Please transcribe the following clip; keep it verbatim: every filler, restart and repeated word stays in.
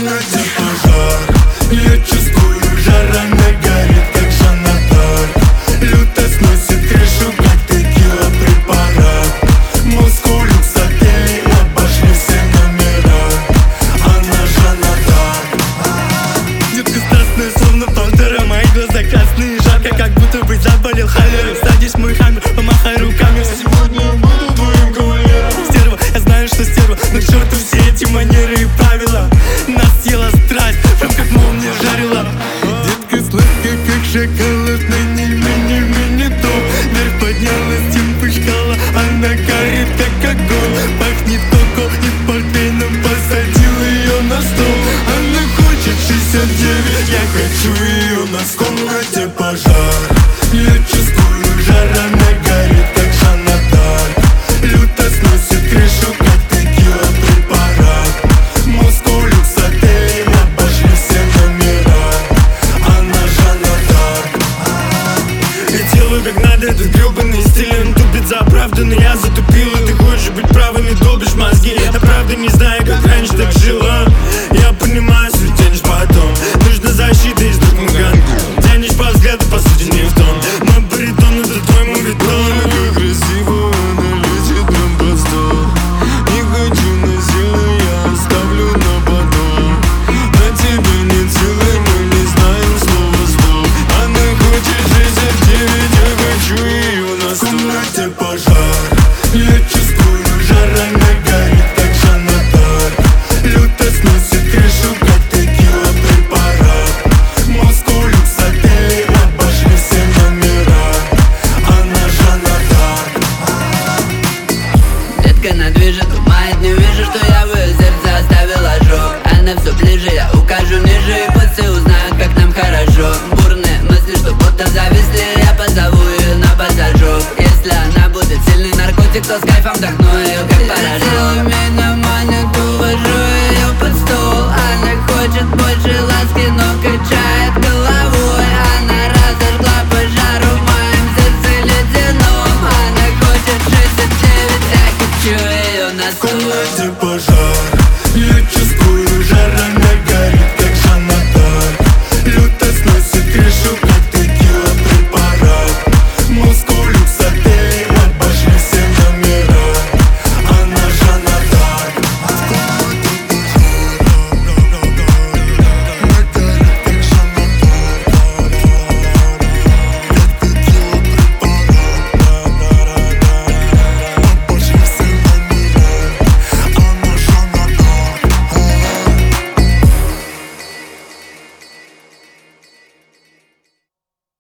комнате пожар. Я чувствую, жара нагорит, как Жанна Дарк. Люто сносит крышу, как текила препарат. Москву люкс отели обошли все номера. Она Жанна Дарк. Детка страстная, словно пантера. Мои глаза красные, жарко, как будто бы заболел холерой. Садись в мой хаммер, помахай руками. Сегодня я буду твоим кавалером. Стерва, я знаю, что стерва, но к черту все эти манеры и правила. Нас съела страсть, прям как молния жарила. Детка сладкая, как шоколад, на ней мини-мини топ. Вверх поднялась, тем пышкала, она горит, как огонь. Пахнет коко и портвейном, посадил ее на стол. Она хочет шестьдесят девять, я хочу ее на в комнате пожар. Я чувствую, жара нагорит, как Жанна Дарк. Люто сносит крышу, как текила препарат. Москву люкс отели обошли все номера. Она Жанна Дарк. Делаю как надо, этот гребаный стиль. Он тупит за правду, но я затупил. И ты хочешь быть правым и долбишь мозги. Я правда не знаю, как раньше так жила. Я понимаю, суть тянешь потом. Нужна защита из друг муганку. Тянешь по взгляду, по сути не в тон. Мой баритон, это твой мувитон. Как красиво она летит прям под стол. Не хочу насильно, я оставлю на потом. На тебя нет силы, мы не знаем слова стоп. Она хочет шестьдесят девять, я хочу ее на в комнате пожар. Я чувствую, жара нагорит, как Жанна Дарк. Люто сносит крышу, как текила препарат. Москву люкс отели обошли все номера. Она Жанна Дарк. Детка она движет, думает, не вижу, что я в ее сердце оставил ожог. Она все ближе, я укажу ниже, и пусть все узнают, как нам хорошо. Бурные мысли, что будто зависли, я позову ее на пассажок. Если она будет сильный наркотик, то с кайфом